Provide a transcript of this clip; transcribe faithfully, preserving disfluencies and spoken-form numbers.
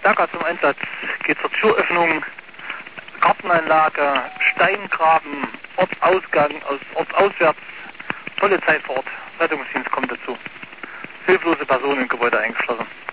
Bagger zum Einsatz, geht zur Türöffnung, Gartenanlage, Steingraben, Ortsausgang, aus, ortsauswärts, Polizei vor Ort, Rettungsdienst kommt dazu. Hilflose Personen im Gebäude eingeschlossen.